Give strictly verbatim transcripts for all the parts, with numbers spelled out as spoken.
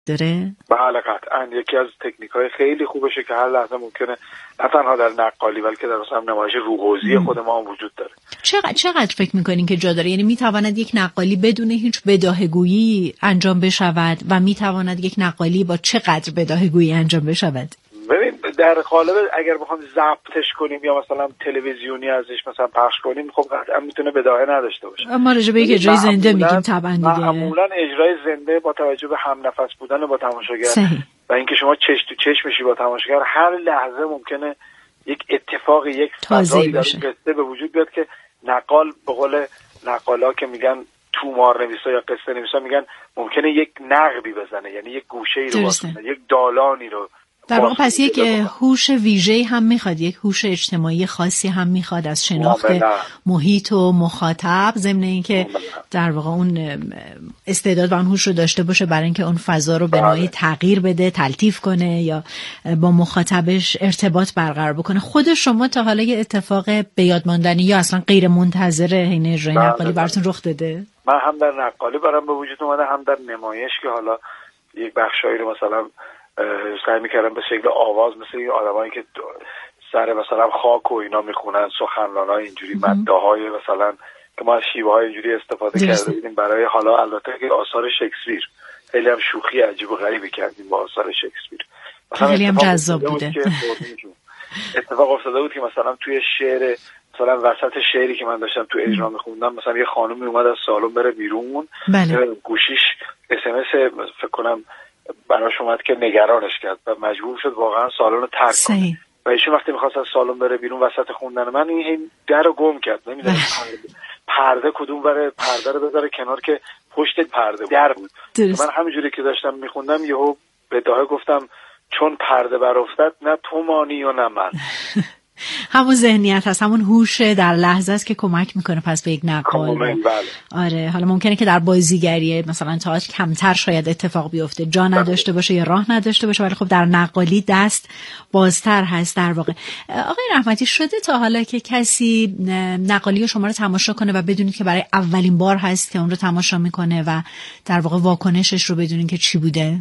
داره؟ بله قطعا یکی از تکنیک‌های خیلی خوبشه که هر لحظه ممکنه نه تنها در نقالی بلکه در مثلا نمایش روحوزی خود ما هم وجود داره. چقدر چقدر فکر می‌کنین که جا داره؟ یعنی می‌تواند یک نقالی بدون هیچ بداهه‌گویی انجام بشود و می‌تواند یک نقالی با چقدر بداهه‌گویی انجام بشود؟ ببین در قالب اگر بخوام ضبطش کنیم یا مثلا تلویزیونی ازش مثلا پخش کنیم خب قطعا میتونه بداهه نداشته باشه. اما راجع به یک اجرای زنده میگیم طبعا دیگه. معمولا اجرای زنده با توجه به هم نفس بودن با تماشاگر و اینکه شما چش تو چش میشی با تماشاگر هر لحظه ممکنه یک اتفاق یک فضایی در قصه به وجود بیاد که نقال به قول نقالا که میگن تومار نویسا یا قصه نویسا میگن ممکنه یک نقبی بزنه، یعنی یک گوشه‌ای رو بزنه، یک دالانی رو. در واقع پس یک هوش ویژه‌ای هم میخواد، یک هوش اجتماعی خاصی هم میخواد از شناخت محیط و مخاطب، ضمن اینکه در واقع اون استعداد و اون هوش رو داشته باشه برای اینکه اون فضا رو به نوعی تغییر بده، تلطیف کنه یا با مخاطبش ارتباط برقرار بکنه. خود شما تا حالا یه اتفاق به یاد ماندنی یا اصلا غیر منتظره حین اجرای نقالی براتون رخ داده؟ من هم در نقالی برام به وجود اومده، هم در نمایش که حالا یک بخشایی رو مثلا سعی میکردم به شکل آواز مثل این آدمایی که سر مثلا خاک و اینا میخونن سخنرانای اینجوری مداهای مثلا که ما از شیوه های اینجوری استفاده کرده بودیم برای حالا البته که آثار شکسپیر خیلی هم شوخی عجیب و غریبی کردیم با آثار شکسپیر، خیلی هم جذاب بوده. اتفاق افتاده بود که مثلا توی شعر مثلا وسط شعری که من داشتم تو اجرا میخوندم مثلا یه خانومی اومد از سالن بره بیرون، بله. گوشیش اس ام اس فکر کنم براش اومد که نگرانش کرد و مجبور شد واقعا سالن رو ترک کنه و ایشون وقتی میخواست از سالن بره بیرون وسط خوندن من این در رو گم کرد، نمیدونم پرده کدوم بره پرده رو بذاره کنار که پشت پرده در بود. من همینجوری که داشتم میخوندم یهو به داهه گفتم چون پرده برافتد نه تو مانی و نه من. همون ذهنیت هست، همون هوش در لحظه است که کمک میکنه پس به یک نقال. بله. آره حالا ممکنه که در بازیگری مثلا تئاتر کمتر شاید اتفاق بیفته، جا نداشته باشه یا راه نداشته باشه، ولی خب در نقالی دست بازتر هست در واقع. آقای رحمتی شده تا حالا که کسی نقالی شما رو تماشا کنه و بدونید که برای اولین بار هست که اون رو تماشا میکنه و در واقع واکنشش رو بدونید که چی بوده؟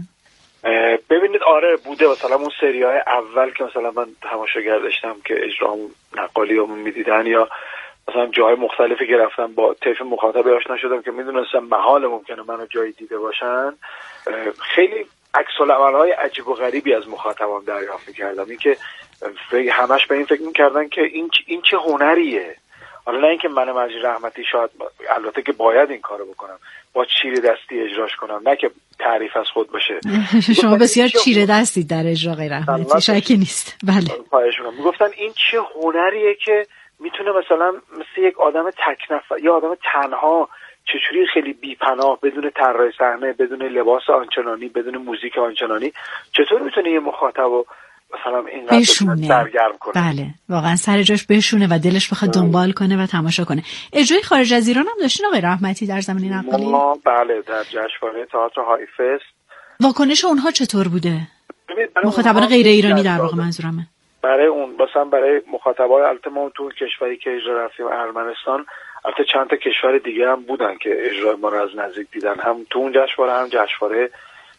ببینید آره بوده، مثلا اون سری‌های اول که مثلا من تماشاگر داشتم که اجرام نقالیامون میدیدن یا مثلا جای مختلفی که رفتم با طیف مخاطب آشنا شدم که میدونستم محال ممکنه منو جایی دیده باشن، خیلی عکس العمل‌های عجیب و غریبی از مخاطبام دریافت می‌کردم. این که همش به این فکر می‌کردن که این این چه هنریه. حالا نه اینکه من مجید رحمتی شاید البته که باید این کارو بکنم با چیره دستی اجراش کنم، نه که تعریف از خود باشه. شما بسیار چیره دستی در اجرا غیر رحمتی شکی نیست. بله خواهش می‌کنم. میگفتن این چه هنریه که میتونه مثلا مثل یک آدم تک نفر یا آدم تنها چجوری خیلی بی‌پناه بدون طراح صحنه، بدون لباس آنچنانی، بدون موزیک آنچنانی، چطور میتونه یه مخاطبو مثلا اینقدر سرگرم کنه. بله واقعا سر جاش بشونه و دلش بخواد دنبال کنه و تماشا کنه. اجرای خارج از ایران هم داشتین آقای رحمتی در زمینه نقالی؟ بله در جشنواره تئاتر هایفست. واکنش اونها چطور بوده؟ مخاطبان غیر ایرانی در واقع منظورمه. برای اون مثلا برای مخاطبای البته ما تو کشوری که اجرا رفتیم ارمنستان، البته چند تا کشور دیگه هم بودن که اجرای ما رو از نزدیک دیدن، هم تو اون جشنواره هم جشنواره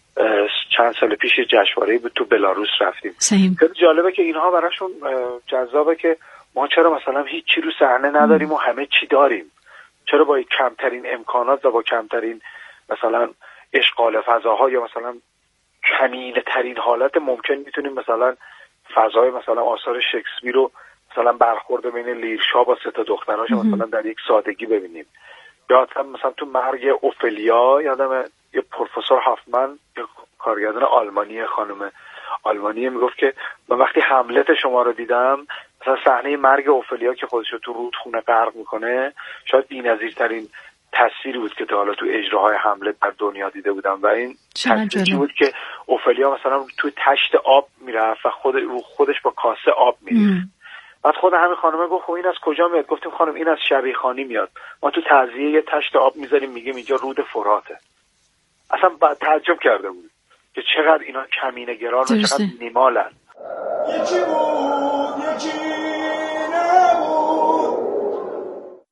چند سال پیش جشنواره بود تو بلاروس رفتیم. خیلی جالبه که اینها براشون جذابه که ما چرا مثلا هیچ چی رو صحنه نداریم و همه چی داریم، چرا با کمترین امکانات و با کمترین مثلا اشغال فضاها یا مثلا کمینه ترین حالت ممکن میتونیم مثلا فضای مثلا آثار شکسپیر رو مثلا برخورد بین لیرشا با سه تا دختراش مثلا در یک سادگی ببینیم. یا مثلا تو مرگ اوفلیا یادم یه پروفسور هافمن یه کارگردان آلمانی خانم آلمانی میگفت که من وقتی هملت شما رو دیدم مثلا صحنه مرگ اوفلیا که خودش رو تو رودخونه غرق میکنه شاید بی‌نظیرترین تصویری بود که تا حالا تو اجراهای هملت در دنیا دیده بودم و این تصویری بود که اوفلیا مثلا تو تشت آب میرفت و خود رو خودش با کاسه آب میریخت. بعد خود همین خانمه گفت خب این از کجا میاد؟ گفتیم خانم این از شبیخانی میاد، ما تو تعزیه یه تشت آب میذاریم میگیم اینجا رود فراته. اصلا بعد تعجب کرده بود که چقدر اینا کمینه گران و چقدر نیمالن. یکی بود یکی نبود،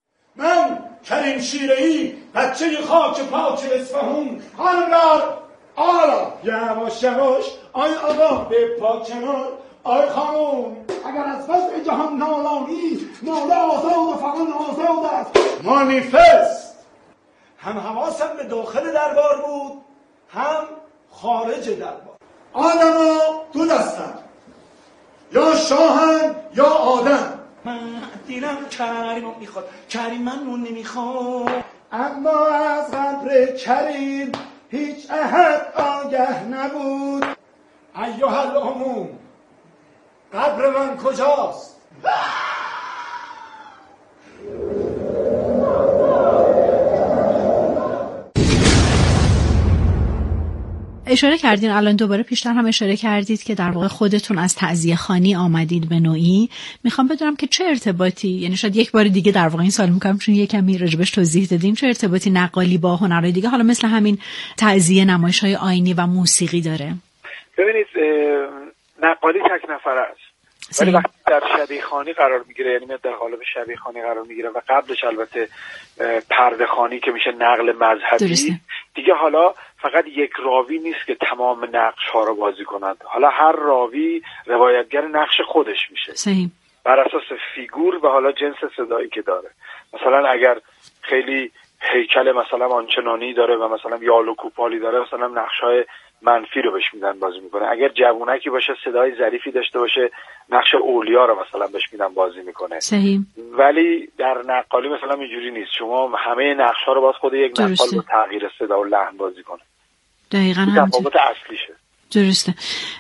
من کریم شیرهی بچه خاک پاک اصفهون، خانم لار آلا یواش یواش آی آقا به پا کنار آی خانوم اگر از فضل جهان نالانی ناله آزاد و فقط آزاد است مانیفست. هم حواسم به داخل دربار بود هم خارج دربار. آدما دو دستن، یا شاهن یا آدم. من دیلم کریم میخواد، کریم من نون نمیخواد، اما از قدر کریم هیچ احد آگه نبود. ایها العموم قبر من کجاست؟ اشاره کردین الان دوباره پیشتر هم اشاره کردید که در واقع خودتون از تعزیه خوانی آمدید به نوعی. میخوام بدونم که چه ارتباطی، یعنی شاید یک بار دیگه در واقع این سوال میکنم چون یک کمی راجبش توضیح دادین، چه ارتباطی نقالی با هنرهای دیگه حالا مثل همین تعزیه، نمایش‌های آیینی و موسیقی داره؟ ببینید نقالی تک نفر است ولی وقتی در شبیه خوانی قرار میگیره، یعنی در قالب شبیه خوانی قرار میگیره و قبلش البته پرده خوانی که میشه نقل مذهبی درسته. دیگه حالا فقط یک راوی نیست که تمام نقش ها رو بازی کند، حالا هر راوی روایتگر نقش خودش میشه صحیح. بر اساس فیگور و حالا جنس صدایی که داره. مثلا اگر خیلی هیکل مثلا آنچنانی داره و مثلا یال و کوپالی داره، مثلا نقش های منفی رو بهش میدن بازی میکنه. اگر جوونکی باشه صدای ظریفی داشته باشه، نقش اولیا رو مثلا بهش میدن بازی میکنه صحیح. ولی در نقالی مثلا اینجوری نیست، شما همه نقش ها رو باز خود یک نقال با تغییر صدا و لحن بازی کنه. دقیقاً همین تفاوت اصلیشه. درسته.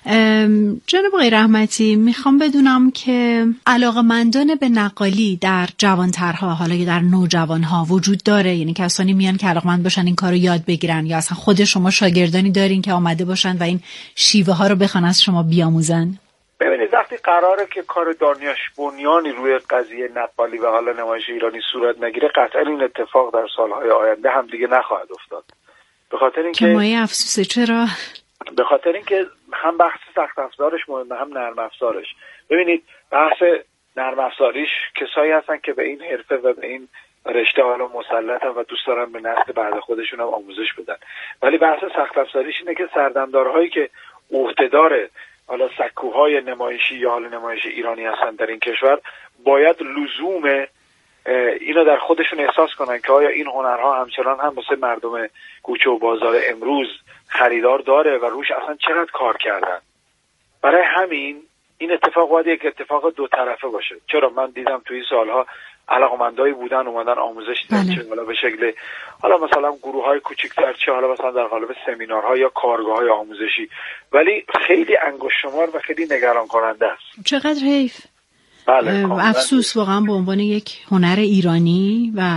جناب آقای رحمتی، میخوام بدونم که علاقه‌مندان به نقالی در جوانترها، حالا یا در نوجوانها وجود داره؟ یعنی کسانی میان که علاقه‌مند باشن این کارو یاد بگیرن، یا اصلا خود شما شاگردانی دارین که آمده باشن و این شیوه ها رو بخوان از شما بیاموزن؟ ببینید وقتی قراره که کار دانش بنیانی روی قضیه نقالی و حالا نمایش ایرانی صورت نگیره، قطعا این اتفاق در سالهای آینده هم دیگه نخواهد افتاد. به خاطر اینکه مایه افسوسه. چرا؟ به خاطر اینکه هم بحث سخت افزارش مهمه هم نرم افزارش. ببینید بحث نرم افزاریش کسایی هستن که به این حرفه و به این رشته حالا مسلطن و دوست دارن به نسل بعد خودشون هم آموزش بدن، ولی بحث سخت افزاریش اینه که سردمدارهایی که عهدهدار حالا سکوهای نمایشی یا حالا نمایش ایرانی هستن در این کشور باید لزوم اینو در خودشون احساس کنن که آیا این هنرها همچنان هم واسه مردم کوچه و بازار امروز خریدار داره و روش اصلا چقدر کار کردن. برای همین این اتفاق باید یک اتفاق دو طرفه باشه. چرا من دیدم توی سالها علاقمندایی بودن اومدن آموزش دیدن، چه حالا به شکل حالا مثلا گروه‌های کوچیک‌تر، چه حالا مثلا در قالب سمینارها یا کارگاه‌های آموزشی، ولی خیلی انگشت شمار و خیلی نگران کننده است. چقدر حیف. بله، افسوس واقعا به عنوان یک هنر ایرانی و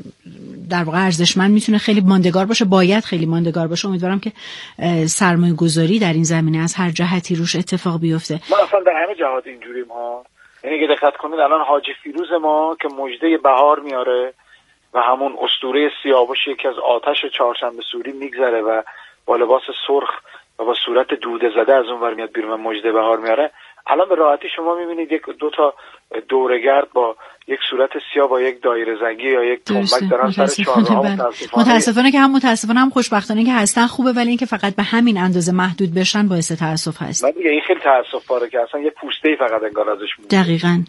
در واقع ارزشمند میتونه خیلی ماندگار باشه، باید خیلی ماندگار باشه. امیدوارم که سرمایه گذاری در این زمینه از هر جهتی روش اتفاق بیفته. ما اصلا در همه جهات اینجوریم ها. یعنی که دقت کنید الان حاجی فیروز ما که مژده بهار میاره و همون اسطوره سیاوش یکی از آتش چهارشنبه سوری میگذره و با لباس سرخ و با صورت دوده زده از اون ور میاد بیرون و مژده بهار میاره. الان به راحتی شما میبینید یک دو تا دوره‌گرد با یک صورت سیاه با یک دایره زنگی یا یک تنبک دارن سر چهارراه. متاسفانه متاسفانه که هم متاسفانه هم خوشبختانه که هستن خوبه، ولی اینکه فقط به همین اندازه محدود بشن باعث تاسف هست. من دیگه این خیلی تاسف باره که اصلا یه پوسته‌ای فقط انگار ازش مونده. دقیقاً.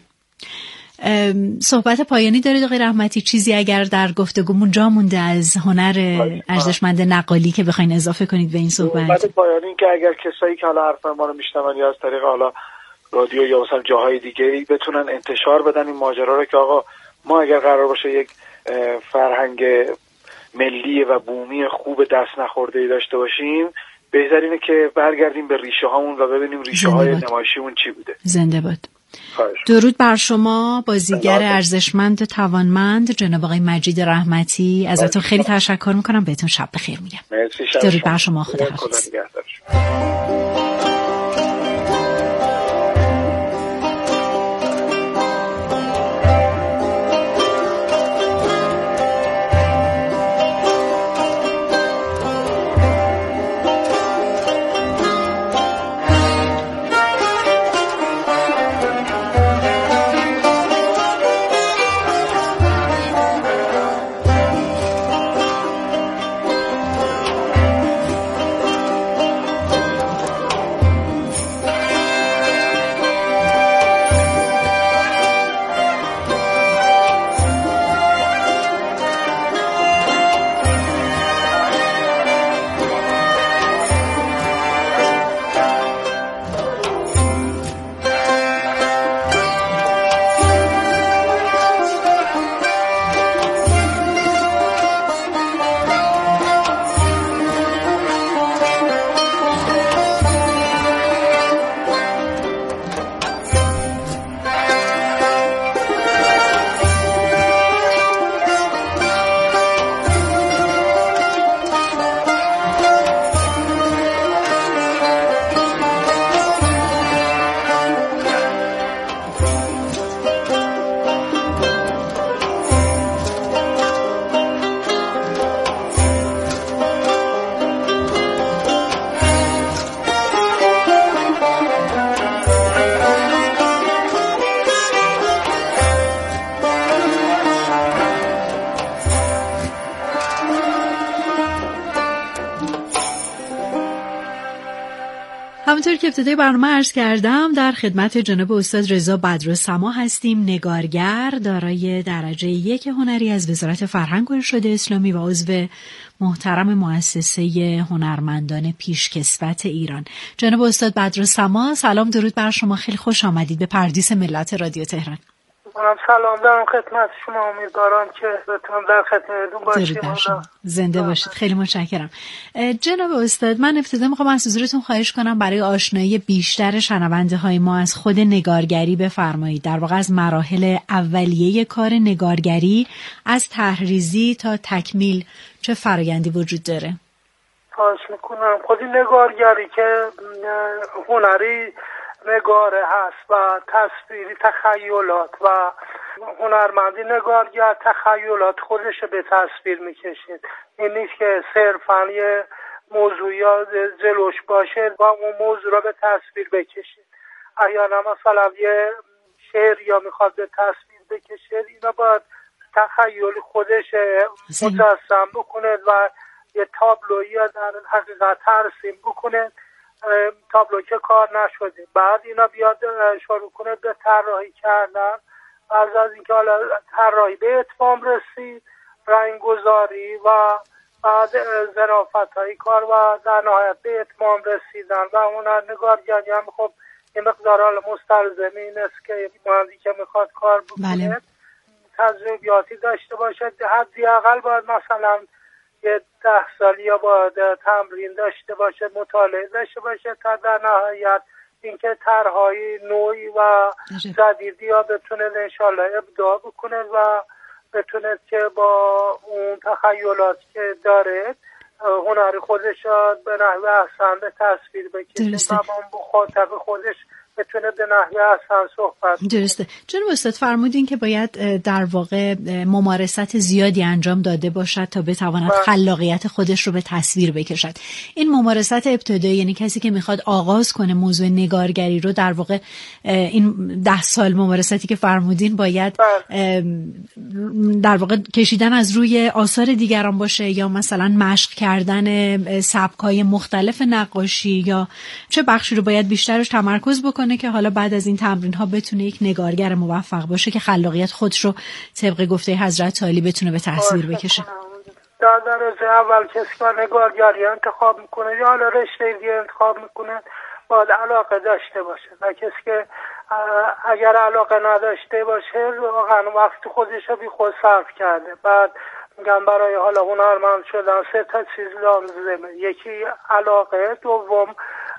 صحبت پایانی دارید آقای رحمتی؟ چیزی اگر در گفتگومون جا مونده از هنر ارزشمند نقالی که بخواید اضافه کنید به این صحبت؟ صحبت پایانی که اگر کسایی که حالا حرف ما رو میشنون یا از طریق حالا رادیو یا مثلا جاهای دیگه بتونن انتشار بدن این ماجرا رو که آقا ما اگر قرار باشه یک فرهنگ ملی و بومی خوب دست نخورده داشته باشیم، بهتر اینه که برگردیم به ریشه هامون و ببینیم ریشه های نمایشیمون چی بوده. زنده باد. درود بر شما بازیگر ارزشمند توانمند جناب آقای مجید رحمتی. ازتون خیلی تشکر میکنم، بهتون شب بخیر میگم. درود بر شما. خداحافظ. همونطور که ابتدای برنامه عرض کردم در خدمت جناب استاد رضا بدرالسما هستیم، نگارگر دارای درجه یک هنری از وزارت فرهنگ و ارشاد اسلامی و عضو محترم مؤسسه هنرمندان پیشکسوت ایران. جناب استاد بدرالسما، سلام درود بر شما، خیلی خوش آمدید به پردیس ملت رادیو تهران. منم سلام دارم خدمت شما، امیدوارم که بتونم در خدمتتون باشم. زنده باشید، خیلی متشکرم. جناب استاد، من ابتدا میخوام از حضورتون خواهش کنم برای آشنایی بیشتر شنونده های ما از خود نگارگری بفرمایید، در واقع از مراحل اولیه کار نگارگری از طرحریزی تا تکمیل چه فرآیندی وجود داره؟ خواهش میکنم. خود نگارگری که هنری نگاره هست و تصویری تخیلات و هنرمندی نگارگر تخیلات خودش به تصویر میکشید. این نیست که صرفاً یه موضوع یا جلوش باشه و اون موضوع را به تصویر بکشید. احیانا مثلا یه شعر یا میخواد به تصویر بکشید، اینا باید تخیل خودش مجسم بکنه و یه تابلویی در حقیقت ترسیم بکنه. تابلو که کار نشده، بعد اینا بیاد شروع کنه به طراحی کردن. از از اینکه حالا طراحی به اتمام رسید، رنگ‌گذاری و بعد ظرافت‌های کار و در نهایت به اتمام رسیدن و هنرنگارگری هم خب یه مقدار حالا مستلزم این است که مهندی که میخواد کار بکنه بله. تجربیاتی داشته باشه، حداقل باید مثلا یه ده سالی یا باید تمرین داشته باشه، مطالعه داشته باشه تا در نهایت اینکه طرحهای نوعی و جدیدی ها بتونه انشالله ابداع بکنه و بتونه که با اون تخیلاتی که داره هنری خودش به نحو احسن به تصویر بکشه و با مخاطب خودش بتونه به نحوه احسن صحبت. درسته. جناب استاد فرمودین که باید در واقع ممارست زیادی انجام داده باشد تا بتواند خلاقیت خودش رو به تصویر بکشد. این ممارست ابتدایی، یعنی کسی که میخواد آغاز کنه موضوع نگارگری رو، در واقع این ده سال ممارستی که فرمودین باید در واقع کشیدن از روی آثار دیگران باشه یا مثلا مشق کردن سبک‌های مختلف نقاشی، یا چه بخشی رو باید بیشترش تمرکز بکنه که حالا بعد از این تمرین ها بتونه یک نگارگر موفق باشه که خلاقیت خودش رو طبق گفته حضرت عالی بتونه به تصویر بکشه؟ در درجه اول کسی که نگارگری انتخاب میکنه یا حالا رشته دیگه انتخاب میکنه باید علاقه داشته باشه و کسی که اگر علاقه نداشته باشه واقعا وقت خودش رو بی خود صرف کرده. بعد میگم برای حالا هنرمند شدن سه تا چیز لازمه، یکی علاقه، دوم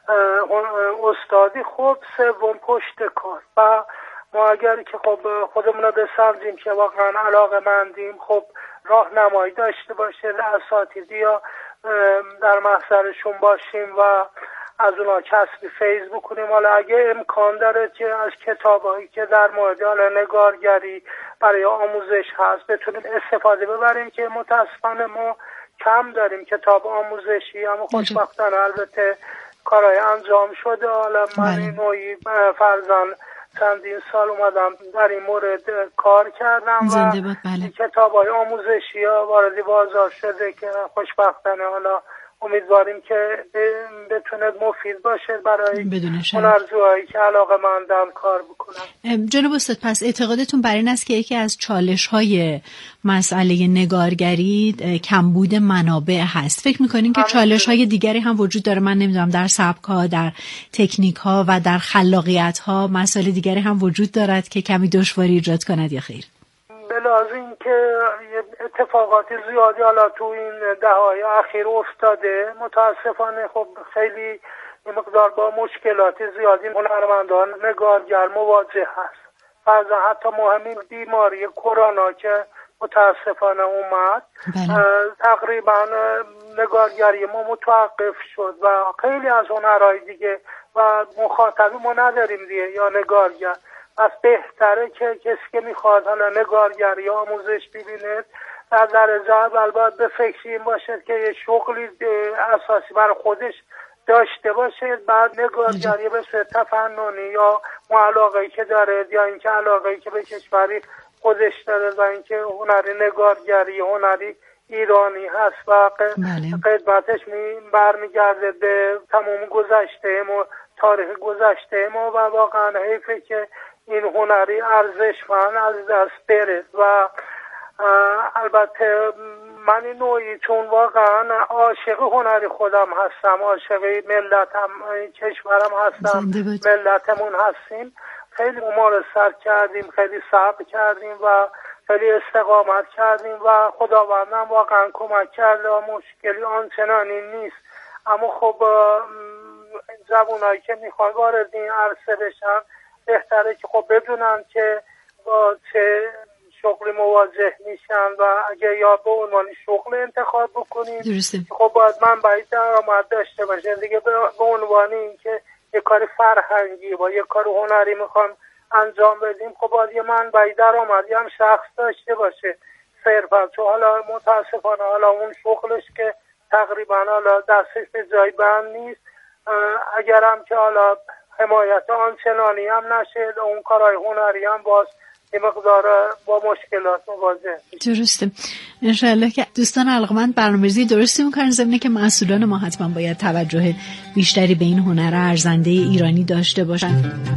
استادی خوب، سوم پشت کار. و ما اگر که خب خودمون رو بسنجیم که واقعا علاقه مندیم، خب راهنمایی داشته باشه، اساتیدی یا در محضرشون باشیم و از اونا کسب فیض بکنیم. حالا اگه امکان داره که از کتابایی که در مورد حالا نگارگری برای آموزش هست بتونیم استفاده ببریم که متاسفانه ما کم داریم کتاب آموزشی، اما خوشبختانه البته کارهای انجام شده. حالا من این نوعی فرزن چندین سال اومدم در این مورد کار کردم و کتاب‌های آموزشی ها وارد بازار شده که خوشبختانه حالا امیدواریم که بتونه مفید باشه برای هنرجوهایی که علاقه مندن کار بکنن. جناب استاد، پس اعتقادتون بر این است که یکی از چالش‌های مسئله نگارگری کمبود منابع هست؟ فکر می‌کنین که چالش‌های دیگری هم وجود داره؟ من نمی‌دونم در سبک‌ها، در تکنیک‌ها و در خلاقیت‌ها مسائل دیگری هم وجود دارد که کمی دشواری ایجاد کند یا خیر؟ بلاز این که اتفاقات زیادی حالا تو این دهه‌های اخیر افتاده، متاسفانه خب خیلی مقدار با مشکلات زیادی هنرمندان نگارگر مواجه هست. فرضاً حتی مهمین بیماری کرونا که متاسفانه اومد، تقریبا نگارگری ما متوقف شد و خیلی از هنرهای دیگه و مخاطبی ما نداریم دیگه یا نگارگر. پس بهتره که کسی که میخواد حالا نگارگری آموزش ببینه در درجه اول باید به فکر این باشه که یه شغلی اساسی برای خودش داشته باشه، بعد نگارگری به صورت تفننی یا علاقه‌ای که داره یا اینکه علاقه‌ای که به کشوری خودش داره و اینکه هنری نگارگری هنری ایرانی هست و قدمتش می برمیگرده به تمام گذشته ما، تاریخ گذشته ما و واقعا حیفه که این هنری ارزشمند از دست بره. و البته من این نوعی چون واقعا عاشق هنری خودم هستم، عاشق ملتم، کشورم هستم، ملتمون هستیم، خیلی ممارست کردیم، خیلی صبر کردیم و خیلی استقامت کردیم و خداوندم واقعا کمک کرده و مشکلی آنچنانی نیست. اما خب زبونایی که میخوان وارد این عرصه بشن بهتره که خب بدونن که با چه شغلی مواجه میشن و اگه یا به عنوان شغل انتخاب بکنیم درسته. خب باید من باید درآمد داشته باشن دیگه، به عنوان این که یه کار فرهنگی با یه کار هنری میخوام انجام بدیم خب باید یه منبع درآمدی هم شخص داشته باشه صرفا. چون حالا متاسفانه حالا اون شغلش که تقریبا حالا دستش به جای بند نیست، اگرم که حالا حمایت آنچنانی هم نشه اون کارهای هنری هم باز یه مقدار با مشکلات مواجه. درسته. انشاءالله که دوستان علاقمند برنامه‌ریزی درستی میکنن، ضمن که مسئولان ما حتما باید توجه بیشتری به این هنر ارزنده ایرانی داشته باشن.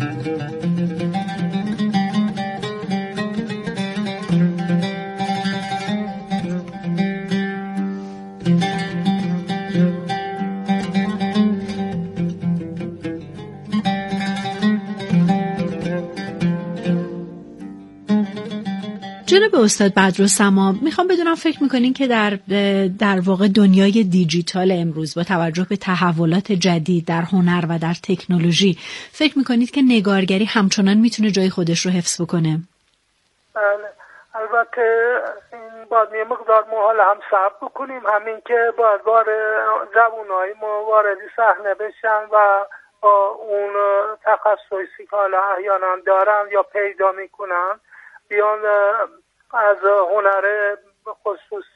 جناب استاد بدرالسما، میخوام بدونم فکر میکنین که در در واقع دنیای دیجیتال امروز با توجه به تحولات جدید در هنر و در تکنولوژی فکر میکنید که نگارگری همچنان میتونه جای خودش رو حفظ بکنه؟ بله، البته این باید یه مقدار ما حالا هم صبر بکنیم، همین که باید وارد زبونهای ما وارد صحنه بشن و با اون تخصصی که حالا احیانا دارن یا پیدا میکنن بیان از هنر خصوص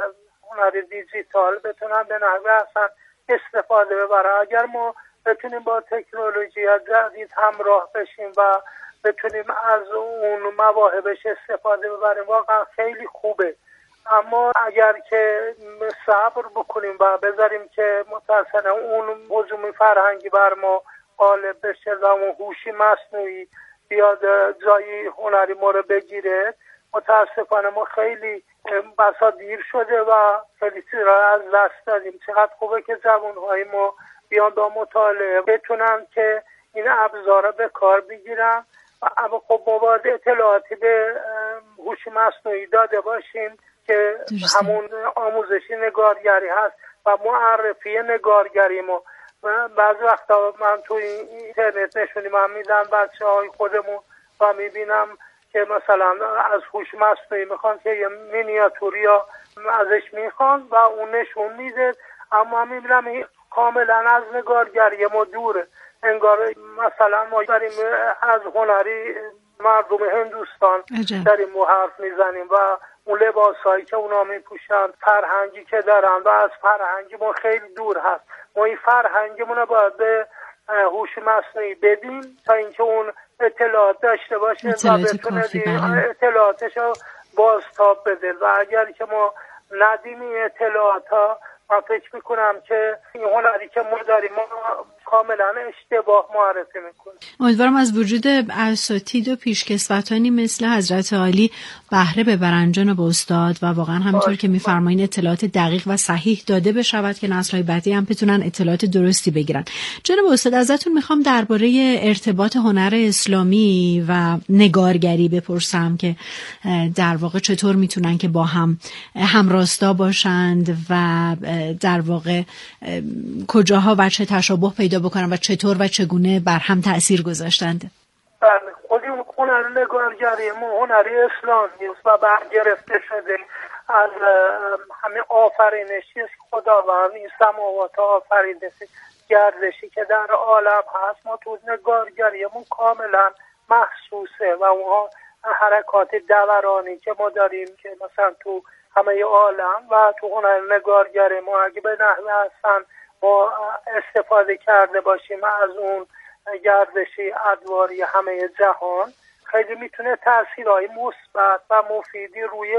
هنر دیجیتال بتونن به نحوه اصلا استفاده ببرن. اگر ما بتونیم با تکنولوژی جدید همراه بشیم و بتونیم از اون مواهبش استفاده ببریم واقعا خیلی خوبه. اما اگر که صبر بکنیم و بذاریم که متأسفانه اون هجوم فرهنگی بر ما غالب بشه و اون هوش مصنوعی بیاد جایی هنری ما رو بگیره، متاسفانه ما خیلی بسا دیر شده و خیلی چیزا از دست دادیم. چقدر خوبه که جوانهای ما بیان با مطالعه بتونن که این ابزارا به کار بگیرن و اما خب ما باید اطلاعاتی به هوش مصنوعی داده باشیم که درسته. همون آموزشی نگارگری هست و معرفی نگارگری ما. بعضی وقتا من توی اینترنت نشونی من میدن بچه های خودمون و میبینم که مثلا از هوش مصنوعی میخوان که یه مینیاتوری یا ازش میخوان و اون نشون میده، اما من میبینم کاملا از نگارگری ما دوره. انگار مثلا ما داریم از هنری مردم هندوستان داریم ما حرف میزنیم و اون لباس هایی که اونا میپوشن، فرهنگی که دارن و از فرهنگی ما خیلی دور هست. ما این فرهنگیمون رو باید به هوش مصنوعی بدیم تا اینکه اون اطلاعات داشته باشه و بتونه اطلاعاتش رو بازتاب بده و اگر که ما ندیم این اطلاعات ها من فکر میکنم که این هنری که ما داریم ما کاملا اشتباه معرفی میکنه. امیدوارم از وجود اساتید و پیشکسوتانی مثل حضرت عالی بهره ببرن جناب استاد و واقعا همینطور که میفرمایین اطلاعات دقیق و صحیح داده بشود که نسل‌های بعدی هم بتونن اطلاعات درستی بگیرن. جناب استاد ازتون میخوام درباره ارتباط هنر اسلامی و نگارگری بپرسم که در واقع چطور میتونن که با هم همراستا باشند و در واقع کجاها وجه تشابه پیدا بکنن و چطور و چگونه بر هم تأثیر گذاشتند. بله، خودی هنر نگارگری ما هنری اسلامی است و برگرفته شده از همه آفرینشی است خداوند، این سماوات آفرینشی گردشی که در عالم هست ما تو نگارگریمون کاملا محسوسه و اونها حرکات دورانی که ما داریم که مثلا تو همه عالم و تو هنر نگارگری ما اگه به نحوه هستن ما استفاده کرده باشیم از اون گردشی ادواری همه جهان خیلی میتونه تأثیرهای مثبت و مفیدی روی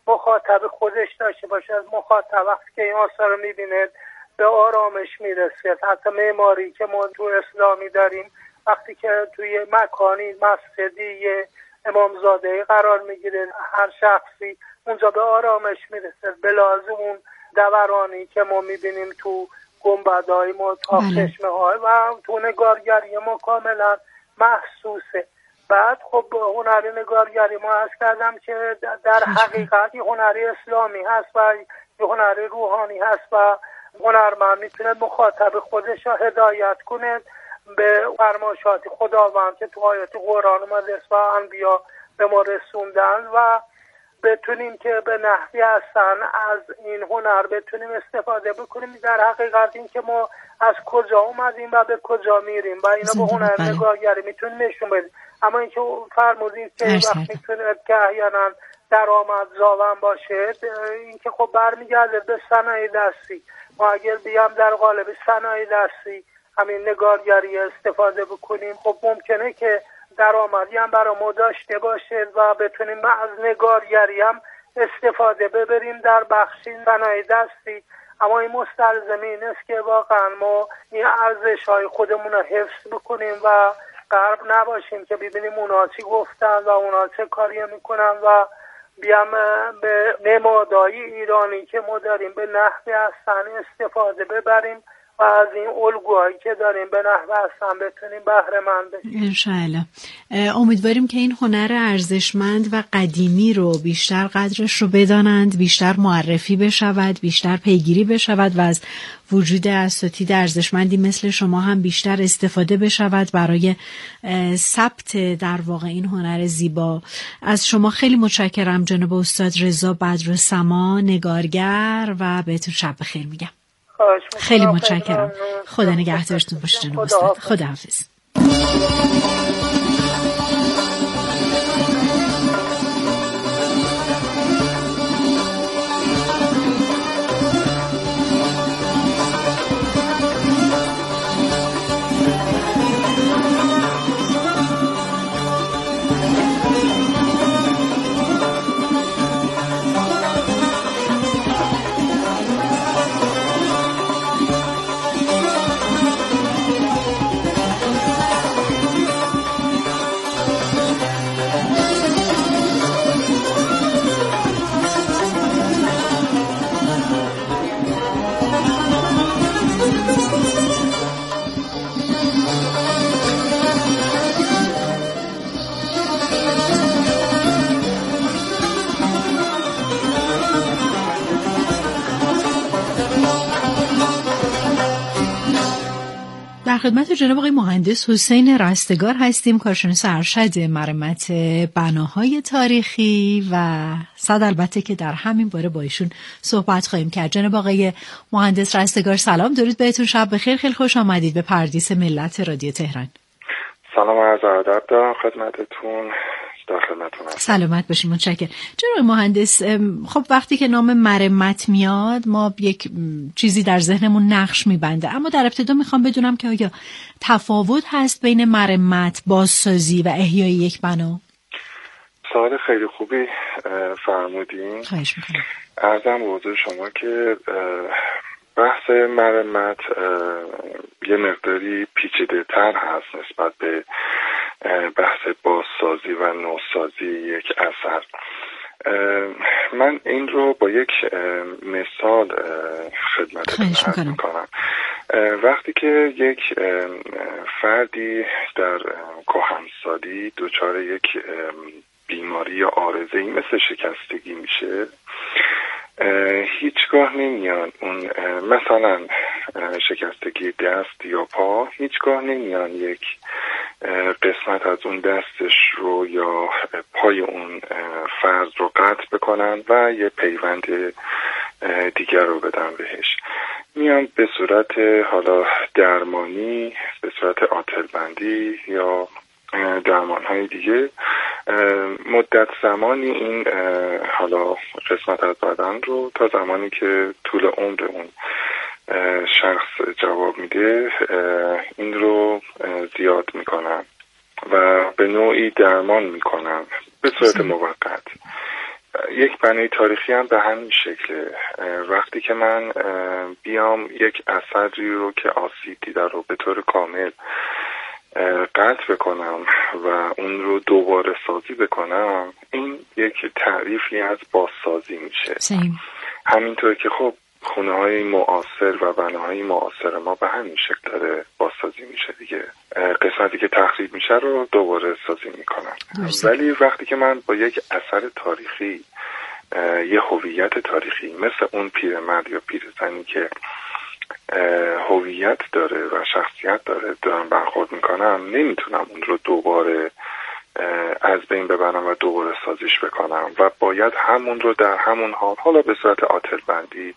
مخاطب خودش داشته باشه. از مخاطب وقتی که این آثار رو میبینه به آرامش میرسه. حتی معماری که ما تو اسلامی داریم وقتی که توی مکانی مسجدی یه امامزاده قرار میگیره، هر شخصی اونجا به آرامش میرسه. به لازم اون دورانی که ما میبینیم تو گنبدهای ما، تا چشمه های و تو نگارگری ما کاملا محسوسه. بعد خب هنر نگارگری ما عرض کردم که در حقیقت یه هنری اسلامی هست و یه هنری روحانی هست و هنرمند میتونه مخاطب خودش را هدایت کنه به فرمایشات خداوند که تو آیات قرآن اومده و انبیا به ما رسوندن و بتونیم که به نحوی حسن از این هنر بتونیم استفاده بکنیم. در حقیقت این که ما از کجا اومدیم و به کجا میریم و اینو به هنر نگارگری میتونیم نشون بدیم. اما اینکه فرمودید که وقت میتونه که احیانا درآمد زاون باشه، این که خب برمیگرده به صنایع دستی. ما اگر بیام در قالب صنایع دستی همین نگارگری استفاده بکنیم، خب ممکنه که درآمدی هم برای ما داشته باشه و بتونیم از نگارگری هم استفاده ببریم در بخشی صنایع دستی. اما این مستلزم این است که واقعا ما این ارزش‌های خودمون رو حفظ بکنیم و غرب نباشیم که ببینیم اونا چی گفتن و اونا چه کاری میکنن و بیام به نمادهای ایرانی که ما داریم به نحوی احسن استفاده ببریم و از این الگوهایی که داریم به نحوی احسن بتونیم بهره مند بشیم. انشاءالله. امیدواریم که این هنر ارزشمند و قدیمی رو بیشتر قدرش رو بدانند، بیشتر معرفی بشود، بیشتر پیگیری بشود و از وجود اساتید ارزشمندی مثل شما هم بیشتر استفاده بشود برای ثبت در واقع این هنر زیبا. از شما خیلی متشکرم جناب استاد رضا بدرالسما، نگارگر، و بهتون شب بخیر میگم. خیلی متشکرم. خدا نگهدارتون باشه جناب استاد. خدا حافظ. در خدمت جناب آقای مهندس حسین رستگار هستیم، کارشناس ارشد مرمت بناهای تاریخی، و صد البته که در همین باره با ایشون صحبت خواهیم کرد. جناب آقای مهندس رستگار سلام، درود بهتون، شب بخیر، خیلی خوش آمدید به پردیس ملت رادیو تهران. سلام و عرض ادب دارم خدمتتون. سلامت باشین، متشکرم. جناب مهندس، خب وقتی که نام مرمت میاد ما یک چیزی در ذهنمون نقش میبنده، اما در ابتدا میخوام بدونم که آیا تفاوت هست بین مرمت، بازسازی و احیای یک بنا؟ سوال خیلی خوبی فرمودین. خواهش میکنم. عرضم به حضور شما که بحث مرمت یه مقداری پیچیده تر هست نسبت به بحث بازسازی و نوسازی یک اثر. من این رو با یک مثال خدمتتون عرض میکنم. وقتی که یک فردی در کهنسالی دچار یک بیماری یا عارضه‌ای مثل شکستگی میشه، هیچگاه نمیان اون مثلا شکستگی دست یا پا، هیچگاه نمیان یک قسمت از اون دستش رو یا پای اون فرد رو قطع بکنن و یه پیوند دیگر رو بدن بهش. میان به صورت حالا درمانی، به صورت آتل بندی یا درمان های دیگه مدت زمانی این حالا قسمت از بدن رو تا زمانی که طول عمر اون شخص جواب میده این رو زیاد میکنن و به نوعی درمان میکنن به صورت موقت. یک بنای تاریخی هم به همین شکله. وقتی که من بیام یک اثری رو که آسیب دیده رو به طور کامل قطع بکنم و اون رو دوباره سازی بکنم، این یک تعریفی از بازسازی میشه. سیم. همینطور که خب خونه های معاصر و بناهای معاصر ما به همین شکل داره بازسازی میشه دیگه. قسمتی که تخریب میشه رو دوباره سازی میکنن. ولی وقتی که من با یک اثر تاریخی، یه هویت تاریخی مثل اون پیرمرد یا پیرزنی که هویت داره و شخصیت داره دارم برخورد میکنم، نمیتونم اون رو دوباره از بین ببرم و دوباره سازیش بکنم و باید همون رو در همون حال، حالا به صورت آتل بندی،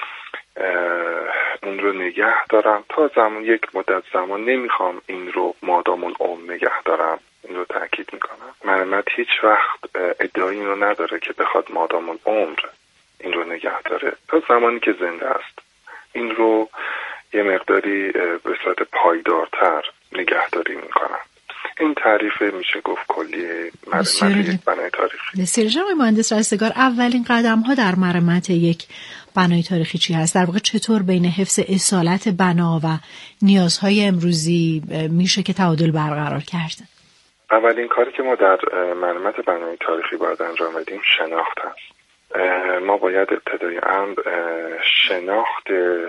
اون رو نگه دارم تا زمان یک مدت زمان. نمیخوام این رو مادام العمر نگه دارم، این رو تأکید میکنم. مرمت هیچ وقت ادعای این رو نداره که بخواد مادام العمر این رو نگه داره. تا زمانی که زنده است این رو یه مقداری به صورت پایدارتر نگهداری میکنم. این تعریف میشه گفت کلی مرمت یک بنای تاریخی. بسیار جناب مهندس رستگار، اولین قدم ها در مرمت یک بنای تاریخی چی هست؟ در واقع چطور بین حفظ اصالت بنا و نیازهای امروزی میشه که تعادل برقرار کرد؟ اولین کاری که ما در مرمت بنای تاریخی باید انجام بدیم شناخت هست. ما باید ابتدای امر شناخت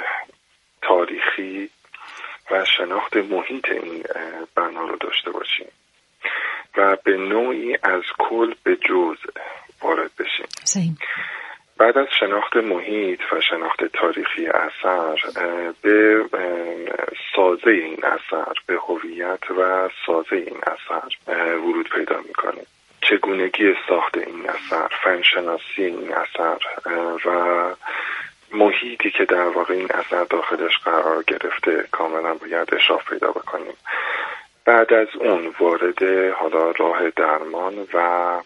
تاریخی و شناخت محیط این بنا رو داشته باشیم و به نوعی از کل به جزء وارد بشیم. سیم. بعد از شناخت محیط و شناخت تاریخی اثر، به سازه این اثر، به هویت و سازه این اثر ورود پیدا میکنیم. چگونگی ساخت این اثر، فنشناسی این اثر و محیطی که در واقع این اثر داخلش قرار گرفته کاملا باید اشراف پیدا بکنیم. بعد از اون وارد حالا راه درمان و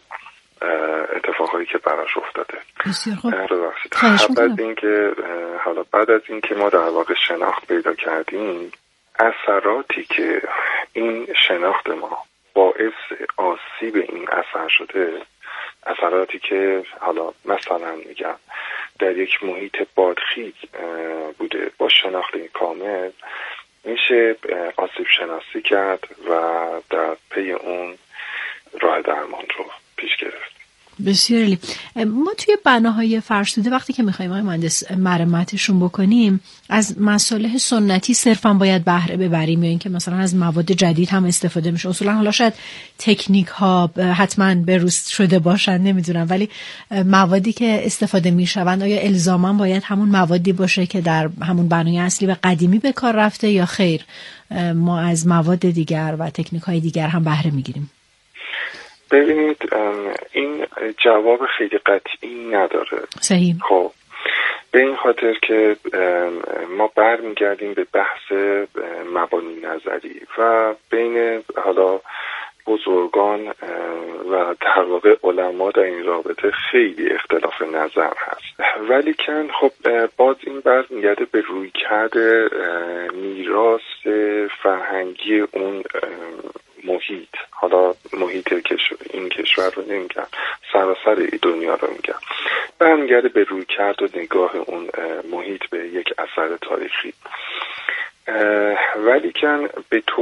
اتفاقایی که براش افتاده. بسیار خوب. بعد از اینکه حالا بعد از اینکه ما در واقع شناخت پیدا کردیم، اثراتی که این شناخت ما باعث آسیب این اثر شده، اثراتی که حالا مثلا میگم در یک محیط بادخیز بوده، با شناخت کامل میشه آسیب شناسی کرد و در پی اون راه درمان رو پیش گرفت. بسیار عالی. ما توی بناهای فرسوده وقتی که میخوایم آقای مهندس مرمتشون بکنیم، از مصالح سنتی صرفا باید بهره ببریم یا اینکه مثلا از مواد جدید هم استفاده میشه؟ اصولا حالا شاید تکنیک ها حتما بروز شده باشن، نمیدونم، ولی موادی که استفاده میشوند آیا الزاما باید همون موادی باشه که در همون بنای اصلی و قدیمی به کار رفته یا خیر ما از مواد دیگر و تکنیک های دیگر هم بهره میگیریم؟ ببینید، این جواب خیلی قطعی نداره. صحیح. خب به این خاطر که ما برمیگردیم به بحث مبانی نظری و بین حالا بزرگان و در واقع علما در این رابطه خیلی اختلاف نظر هست. ولی کن خب باز این برمیگرده به رویکرد میراث فرهنگی اون محیط، حالا محیط کشور، این کشور رو نمیگم، سراسر دنیا رو میگم، برمیگرده به رویکرد و نگاه اون محیط به یک اثر تاریخی. ولی کن به